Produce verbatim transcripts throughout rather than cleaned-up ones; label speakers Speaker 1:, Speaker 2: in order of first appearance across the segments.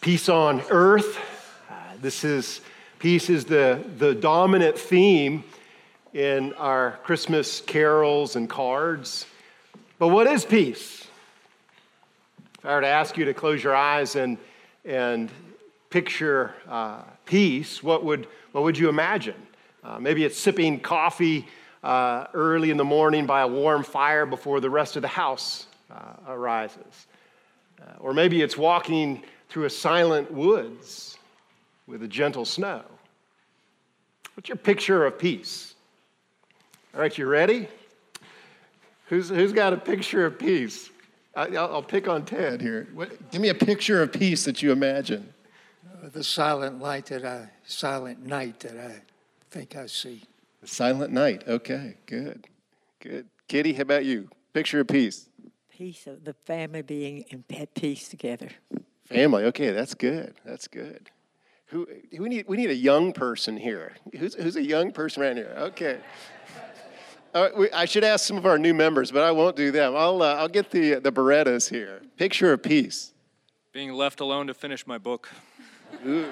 Speaker 1: Peace on earth. Uh, this is, peace is the, the dominant theme in our Christmas carols and cards. But what is peace? If I were to ask you to close your eyes and, and picture uh, peace, what would, what would you imagine? Uh, maybe it's sipping coffee uh, early in the morning by a warm fire before the rest of the house uh, arises. Uh, or maybe it's walking through a silent woods with a gentle snow. What's your picture of peace? All right, you ready? Who's, who's got a picture of peace? I, I'll, I'll pick on Ted here. What, give me a picture of peace that you imagine.
Speaker 2: Uh, the silent light that I, silent night that I think I see.
Speaker 1: The silent night. Okay, good, good. Kitty, how about you? Picture of peace.
Speaker 3: Peace of the family being in at peace together.
Speaker 1: Family. Okay, that's good. That's good. Who we need? We need a young person here. Who's who's a young person right here? Okay. Uh, we, I should ask some of our new members, but I won't do them. I'll uh, I'll get the the Berettas here. Picture of peace.
Speaker 4: Being left alone to finish my book.
Speaker 1: Ooh.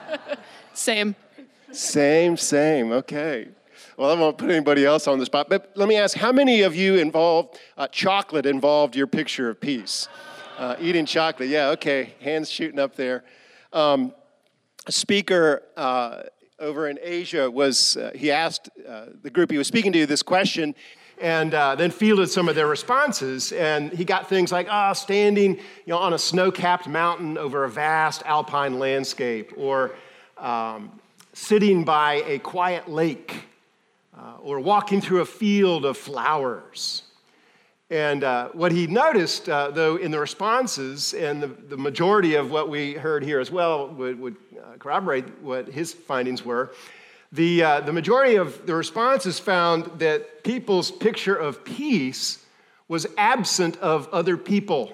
Speaker 5: Same.
Speaker 1: Same. Same. Okay. Well, I won't put anybody else on the spot, but let me ask: how many of you involved uh, chocolate involved your picture of peace? Uh, eating chocolate, yeah, okay, hands shooting up there. Um, a speaker uh, over in Asia was, uh, he asked uh, the group he was speaking to this question and uh, then fielded some of their responses. And he got things like, ah, oh, standing you know, on a snow-capped mountain over a vast alpine landscape, or um, sitting by a quiet lake, uh, or walking through a field of flowers. And uh, what he noticed, uh, though, in the responses, and the, the majority of what we heard here as well would, would uh, corroborate what his findings were, the, uh, the majority of the responses found that people's picture of peace was absent of other people.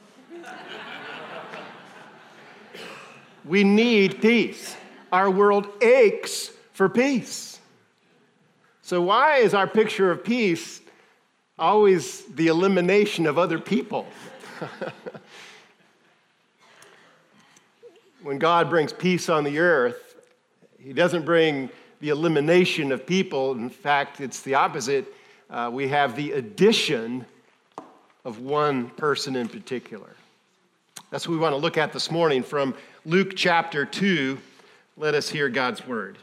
Speaker 1: We need peace. Our world aches for peace. So why is our picture of peace always the elimination of other people? When God brings peace on the earth, he doesn't bring the elimination of people. In fact, it's the opposite. Uh, we have the addition of one person in particular. That's what we want to look at this morning from Luke chapter two. Let us hear God's word.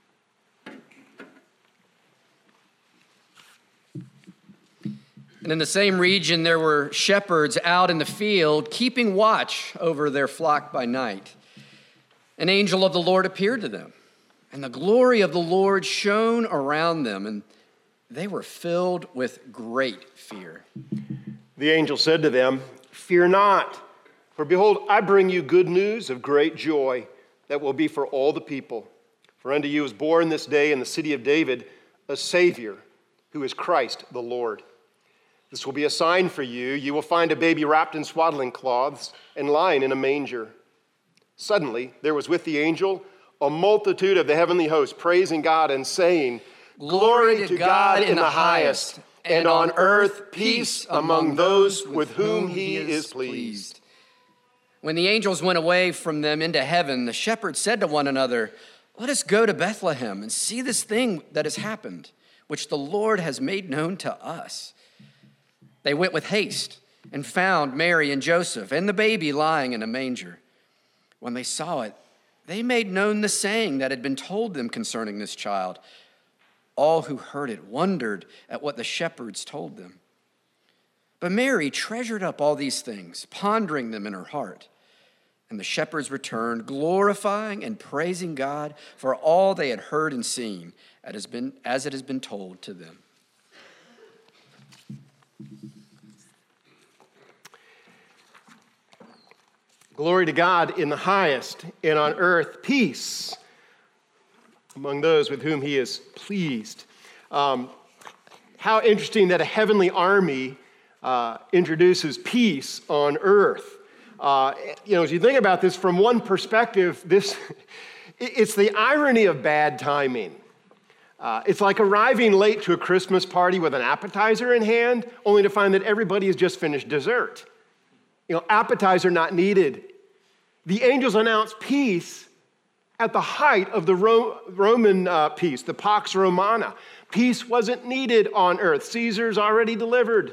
Speaker 6: And in the same region, there were shepherds out in the field, keeping watch over their flock by night. An angel of the Lord appeared to them, and the glory of the Lord shone around them, and they were filled with great fear.
Speaker 1: The angel said to them, "Fear not, for behold, I bring you good news of great joy that will be for all the people. For unto you is born this day in the city of David a Savior, who is Christ the Lord. This will be a sign for you. You will find a baby wrapped in swaddling cloths and lying in a manger." Suddenly, there was with the angel a multitude of the heavenly host, praising God and saying, "Glory to God in the highest, and on earth peace among those with whom he is pleased."
Speaker 6: When the angels went away from them into heaven, the shepherds said to one another, "Let us go to Bethlehem and see this thing that has happened, which the Lord has made known to us." They went with haste and found Mary and Joseph and the baby lying in a manger. When they saw it, they made known the saying that had been told them concerning this child. All who heard it wondered at what the shepherds told them. But Mary treasured up all these things, pondering them in her heart. And the shepherds returned, glorifying and praising God for all they had heard and seen, as it has been told to them.
Speaker 1: Glory to God in the highest, and on earth peace among those with whom he is pleased. Um, how interesting that a heavenly army uh, introduces peace on earth. Uh, you know, as you think about this from one perspective, this it's the irony of bad timing. Uh, it's like arriving late to a Christmas party with an appetizer in hand, only to find that everybody has just finished dessert. You know, appetizer not needed. The angels announced peace at the height of the Ro- Roman uh, peace, the Pax Romana. Peace wasn't needed on earth. Caesar's already delivered.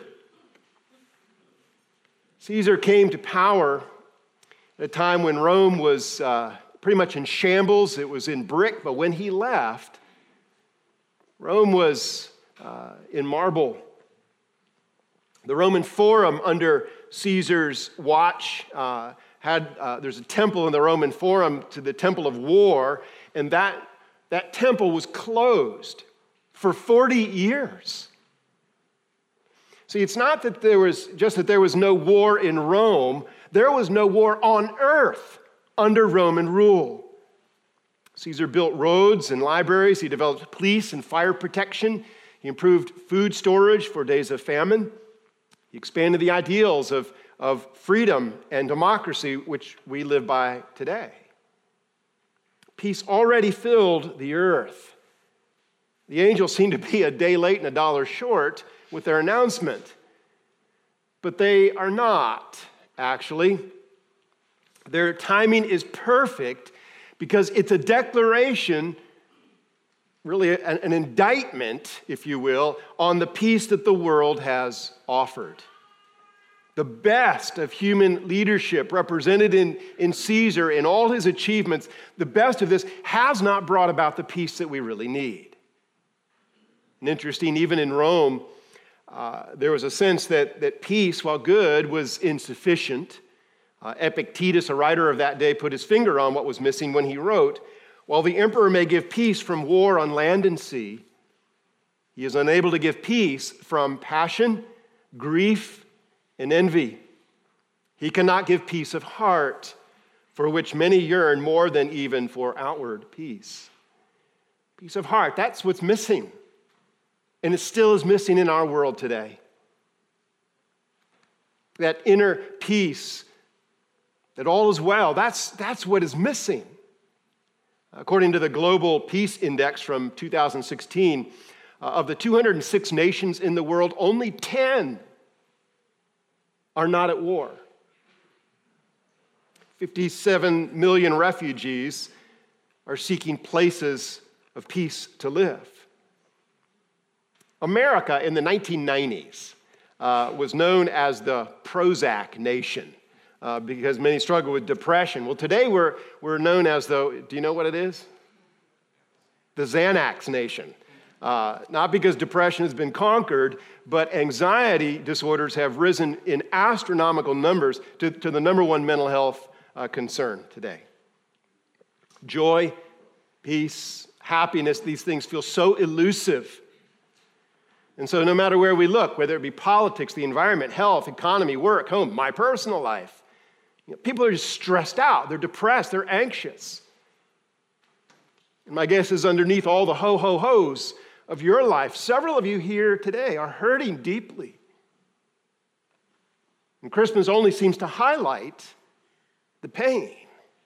Speaker 1: Caesar came to power at a time when Rome was uh, pretty much in shambles. It was in brick, but when he left, Rome was uh, in marble. The Roman Forum under Caesar's watch uh, had, uh, there's a temple in the Roman Forum to the Temple of War, and that, that temple was closed for forty years. See, it's not that there was, just that there was no war in Rome, there was no war on earth under Roman rule. Caesar built roads and libraries, he developed police and fire protection, he improved food storage for days of famine, he expanded the ideals of, of freedom and democracy, which we live by today. Peace already filled the earth. The angels seem to be a day late and a dollar short with their announcement, but they are not, actually. Their timing is perfect because it's a declaration, really an, an indictment, if you will, on the peace that the world has offered. The best of human leadership represented in, in Caesar in all his achievements, the best of this has not brought about the peace that we really need. And interesting, even in Rome, uh, there was a sense that, that peace, while good, was insufficient. Uh, Epictetus, a writer of that day, put his finger on what was missing when he wrote, "While the emperor may give peace from war on land and sea, he is unable to give peace from passion, grief, and envy. He cannot give peace of heart, for which many yearn more than even for outward peace." Peace of heart, that's what's missing. And it still is missing in our world today. That inner peace, that all is well, that's, that's what is missing. According to the Global Peace Index from two thousand sixteen, uh, of the two hundred six nations in the world, only ten are not at war. fifty-seven million refugees are seeking places of peace to live. America in the nineteen nineties uh, was known as the Prozac nation uh, because many struggle with depression. Well, today we're, we're known as the, do you know what it is? The Xanax nation. Uh, not because depression has been conquered, but anxiety disorders have risen in astronomical numbers to, to the number one mental health uh, concern today. Joy, peace, happiness, these things feel so elusive. And so no matter where we look, whether it be politics, the environment, health, economy, work, home, my personal life, you know, people are just stressed out. They're depressed. They're anxious. And my guess is underneath all the ho-ho-hos of your life, several of you here today are hurting deeply. And Christmas only seems to highlight the pain.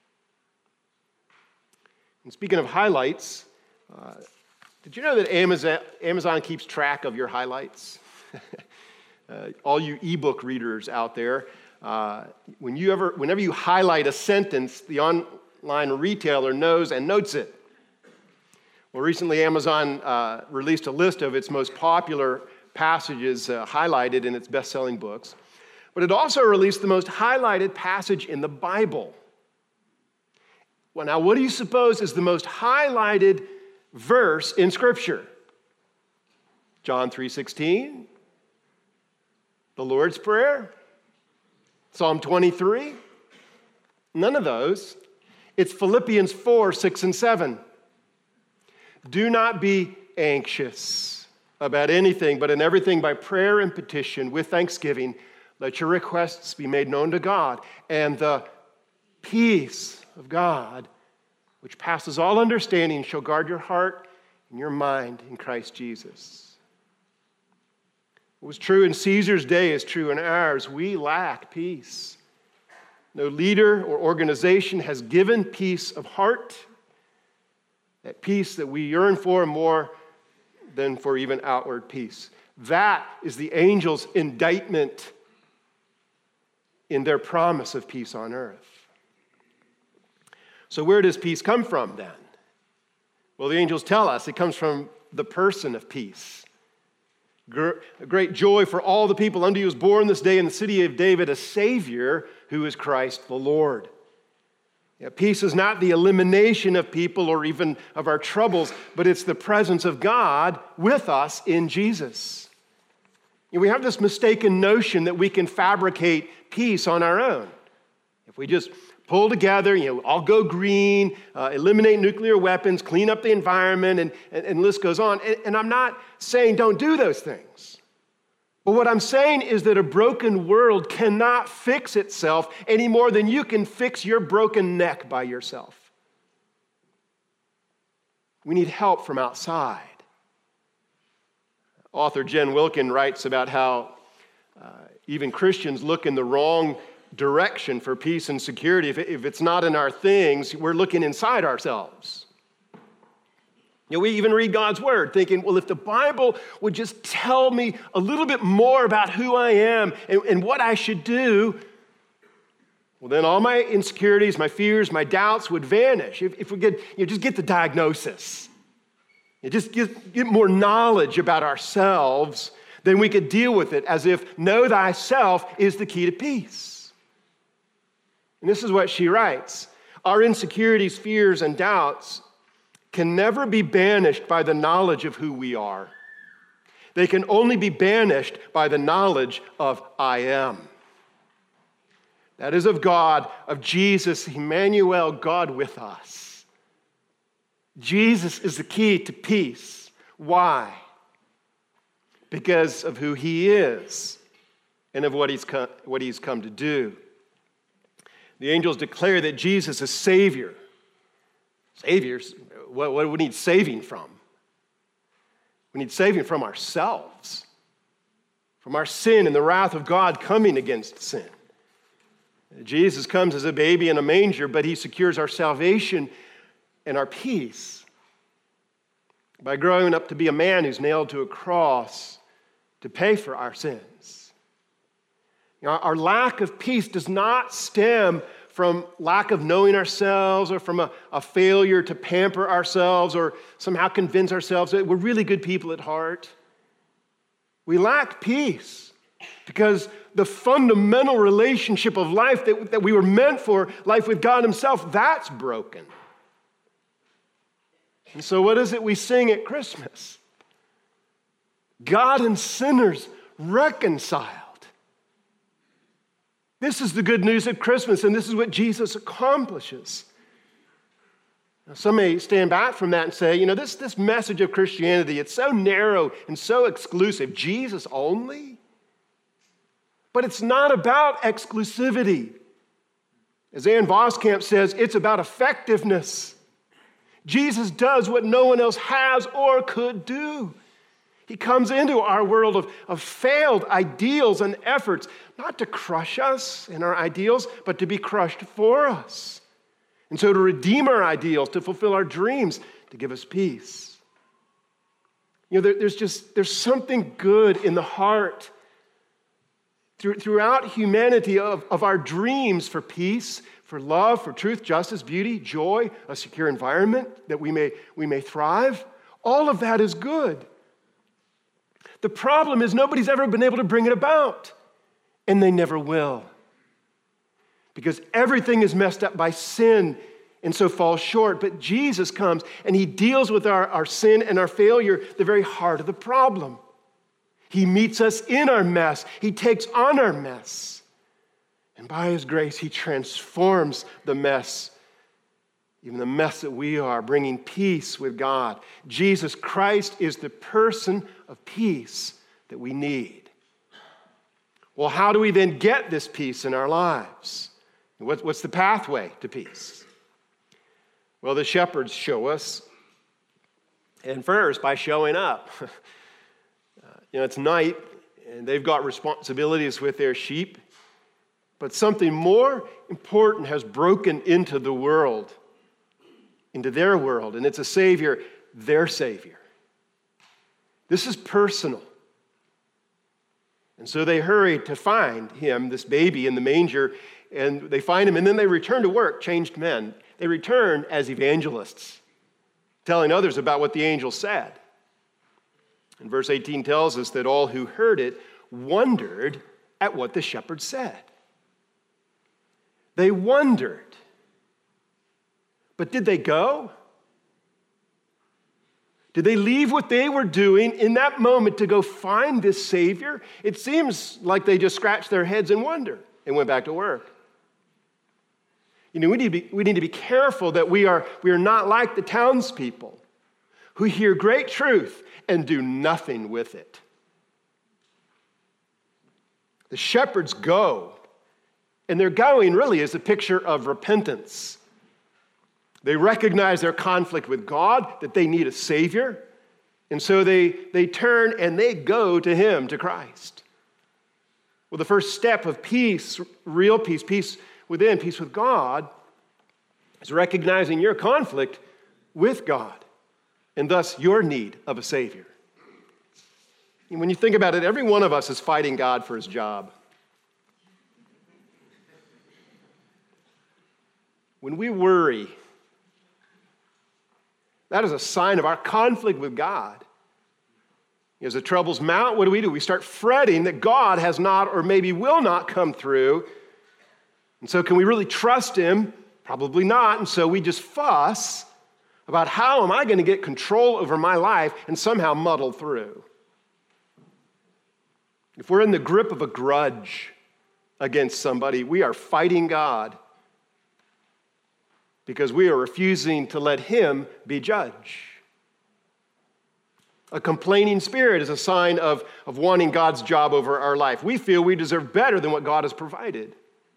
Speaker 1: And speaking of highlights, uh, did you know that Amazon, Amazon keeps track of your highlights? uh, all you ebook readers out there, uh, when you ever, whenever you highlight a sentence, the online retailer knows and notes it. Well, recently Amazon uh, released a list of its most popular passages uh, highlighted in its best-selling books, but it also released the most highlighted passage in the Bible. Well, now, what do you suppose is the most highlighted verse in Scripture? John three sixteen, the Lord's Prayer, Psalm twenty-three. None of those. It's Philippians four, six, and seven. Do not be anxious about anything, but in everything by prayer and petition with thanksgiving, let your requests be made known to God, and the peace of God, which passes all understanding, shall guard your heart and your mind in Christ Jesus. What was true in Caesar's day is true in ours. We lack peace. No leader or organization has given peace of heart, that peace that we yearn for more than for even outward peace. That is the angels' indictment in their promise of peace on earth. So where does peace come from then? Well, the angels tell us it comes from the person of peace. A great joy for all the people. Unto you is born this day in the city of David a Savior who is Christ the Lord. Yeah, peace is not the elimination of people or even of our troubles, but it's the presence of God with us in Jesus. You know, we have this mistaken notion that we can fabricate peace on our own. If we just pull together, you know, all go green, uh, eliminate nuclear weapons, clean up the environment, and, and, and the list goes on. And, and I'm not saying don't do those things. But what I'm saying is that a broken world cannot fix itself any more than you can fix your broken neck by yourself. We need help from outside. Author Jen Wilkin writes about how uh, even Christians look in the wrong direction for peace and security. If, if it's not in our things, we're looking inside ourselves. You know, we even read God's word thinking, well, if the Bible would just tell me a little bit more about who I am and, and what I should do, well, then all my insecurities, my fears, my doubts would vanish. If, if we could, you know, just get the diagnosis, you just get, get more knowledge about ourselves, then we could deal with it as if know thyself is the key to peace. And this is what she writes. Our insecurities, fears, and doubts can never be banished by the knowledge of who we are. They can only be banished by the knowledge of I am. That is of God, of Jesus, Emmanuel, God with us. Jesus is the key to peace. Why? Because of who he is and of what he's come, what he's come to do. The angels declare that Jesus is Savior. Saviors, what, what do we need saving from? We need saving from ourselves, from our sin and the wrath of God coming against sin. Jesus comes as a baby in a manger, but he secures our salvation and our peace by growing up to be a man who's nailed to a cross to pay for our sins. You know, our lack of peace does not stem from lack of knowing ourselves or from a, a failure to pamper ourselves or somehow convince ourselves that we're really good people at heart. We lack peace because the fundamental relationship of life that, that we were meant for, life with God himself, that's broken. And so what is it we sing at Christmas? God and sinners reconciled. This is the good news of Christmas, and this is what Jesus accomplishes. Now, some may stand back from that and say, you know, this, this message of Christianity, it's so narrow and so exclusive. Jesus only? But it's not about exclusivity. As Ann Voskamp says, it's about effectiveness. Jesus does what no one else has or could do. He comes into our world of, of failed ideals and efforts, not to crush us in our ideals, but to be crushed for us. And so to redeem our ideals, to fulfill our dreams, to give us peace. You know, there, there's just, there's something good in the heart through, throughout humanity of, of our dreams for peace, for love, for truth, justice, beauty, joy, a secure environment that we may, we may thrive. All of that is good. The problem is nobody's ever been able to bring it about, and they never will. Because everything is messed up by sin and so falls short. But Jesus comes and he deals with our, our sin and our failure, the very heart of the problem. He meets us in our mess. He takes on our mess. And by his grace, he transforms the mess, even the mess that we are, bringing peace with God. Jesus Christ is the person of peace that we need. Well, how do we then get this peace in our lives? What's the pathway to peace? Well, the shepherds show us, and first by showing up. uh, you know, it's night, and they've got responsibilities with their sheep, but something more important has broken into the world, into their world, and it's a Savior, their Savior. This is personal. And so they hurry to find him, this baby in the manger, and they find him, and then they return to work, changed men. They returned as evangelists, telling others about what the angel said. And verse eighteen tells us that all who heard it wondered at what the shepherds said. They wondered. But did they go? Did they leave what they were doing in that moment to go find this Savior? It seems like they just scratched their heads in wonder and went back to work. You know, we need to be, we need to be careful that we are, we are not like the townspeople who hear great truth and do nothing with it. The shepherds go, and their going really is a picture of repentance. They recognize their conflict with God, that they need a Savior, and so they, they turn and they go to Him, to Christ. Well, the first step of peace, real peace, peace within, peace with God, is recognizing your conflict with God, and thus your need of a Savior. And when you think about it, every one of us is fighting God for His job. When we worry, that is a sign of our conflict with God. As the troubles mount, what do we do? We start fretting that God has not or maybe will not come through. And so can we really trust Him? Probably not. And so we just fuss about how am I going to get control over my life and somehow muddle through. If we're in the grip of a grudge against somebody, we are fighting God because we are refusing to let Him be judge. A complaining spirit is a sign of, of wanting God's job over our life. We feel we deserve better than what God has provided.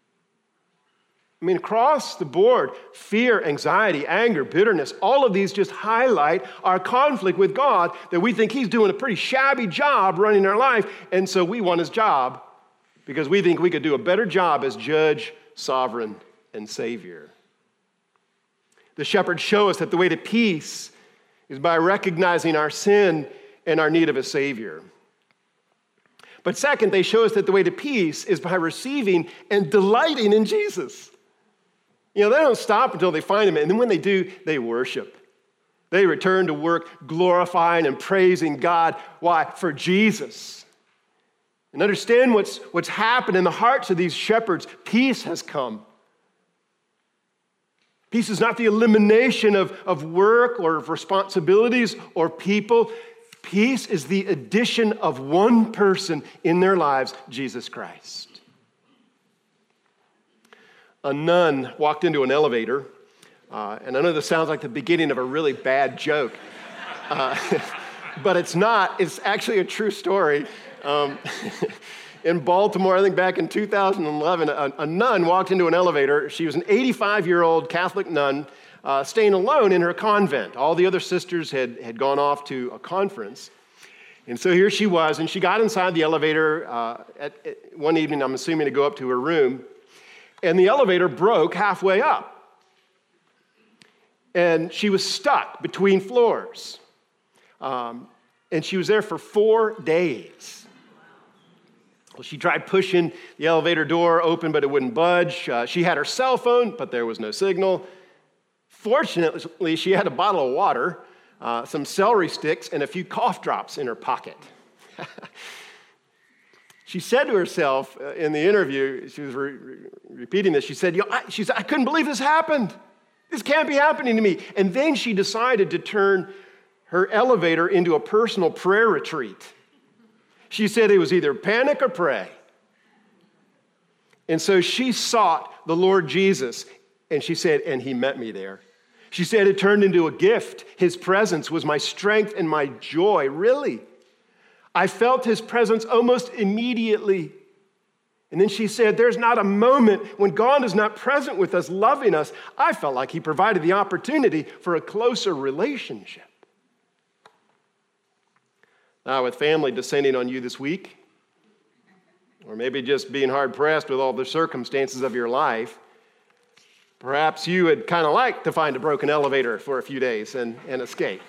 Speaker 1: I mean, across the board, fear, anxiety, anger, bitterness, all of these just highlight our conflict with God, that we think He's doing a pretty shabby job running our life, and so we want His job because we think we could do a better job as judge, sovereign, and Savior. The shepherds show us that the way to peace is by recognizing our sin and our need of a Savior. But second, they show us that the way to peace is by receiving and delighting in Jesus. You know, they don't stop until they find Him, and then when they do, they worship. They return to work glorifying and praising God. Why? For Jesus. And understand what's, what's happened in the hearts of these shepherds. Peace has come. Peace is not the elimination of, of work or of responsibilities or people. Peace is the addition of one person in their lives, Jesus Christ. A nun walked into an elevator, uh, and I know this sounds like the beginning of a really bad joke, uh, but it's not. It's actually a true story. Um, in Baltimore, I think back in two thousand eleven, a, a nun walked into an elevator. She was an eighty-five-year-old Catholic nun uh, staying alone in her convent. All the other sisters had, had gone off to a conference. And so here she was, and she got inside the elevator uh, at, at one evening, I'm assuming, to go up to her room. And the elevator broke halfway up. And she was stuck between floors. Um, and she was there for four days. Well, she tried pushing the elevator door open, but it wouldn't budge. Uh, she had her cell phone, but there was no signal. Fortunately, she had a bottle of water, uh, some celery sticks, and a few cough drops in her pocket. She said to herself uh, in the interview, she was re- re- repeating this, she said, Yo, I, she said, I couldn't believe this happened. This can't be happening to me. And then she decided to turn her elevator into a personal prayer retreat. She said it was either panic or pray. And so she sought the Lord Jesus, and she said, and He met me there. She said it turned into a gift. His presence was my strength and my joy, really. I felt His presence almost immediately. And then she said, there's not a moment when God is not present with us, loving us. I felt like He provided the opportunity for a closer relationship. Now, with family descending on you this week, or maybe just being hard-pressed with all the circumstances of your life, perhaps you would kind of like to find a broken elevator for a few days and, and escape.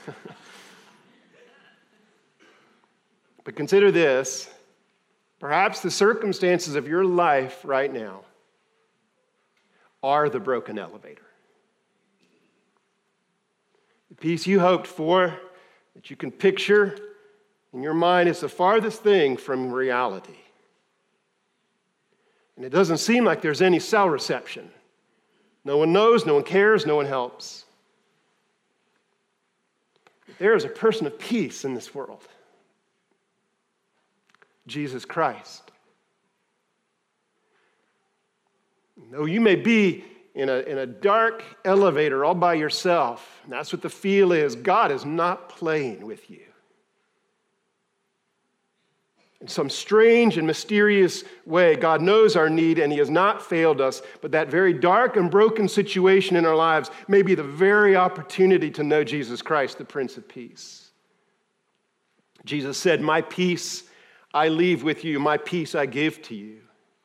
Speaker 1: But consider this, perhaps the circumstances of your life right now are the broken elevator. peace you hoped for, that you can picture in your mind, is the farthest thing from reality. And it doesn't seem like there's any cell reception. No one knows, no one cares, no one helps. But there is a person of peace in this world. Jesus Christ. Though you may be in a, in a dark elevator all by yourself, and that's what the feel is, God is not playing with you. In some strange and mysterious way, God knows our need and He has not failed us, but that very dark and broken situation in our lives may be the very opportunity to know Jesus Christ, the Prince of Peace. Jesus said, "My peace I leave with you, my peace I give to you."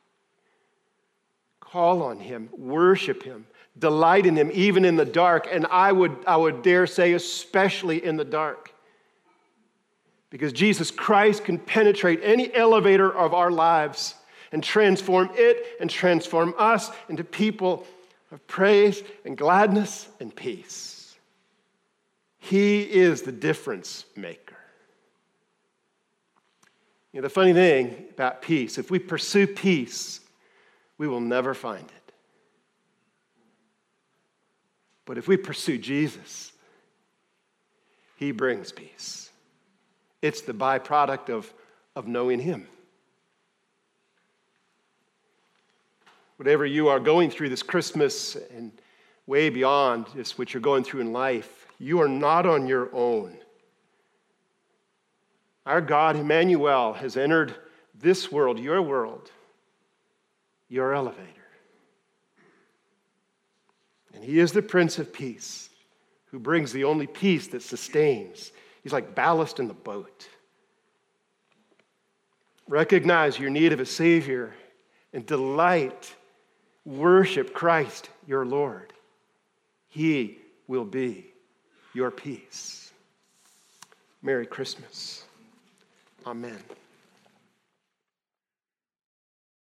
Speaker 1: Call on Him, worship Him, delight in Him, even in the dark, and I would, I would dare say especially in the dark. Because Jesus Christ can penetrate any elevator of our lives and transform it and transform us into people of praise and gladness and peace. He is the difference maker. You know, the funny thing about peace, if we pursue peace, we will never find it. But if we pursue Jesus, He brings peace. It's the byproduct of, of knowing Him. Whatever you are going through this Christmas and way beyond just what you're going through in life, you are not on your own. Our God, Emmanuel, has entered this world, your world, your elevator. And He is the Prince of Peace who brings the only peace that sustains. He's like ballast in the boat. Recognize your need of a Savior and delight, worship Christ, your Lord. He will be your peace. Merry Christmas. Amen.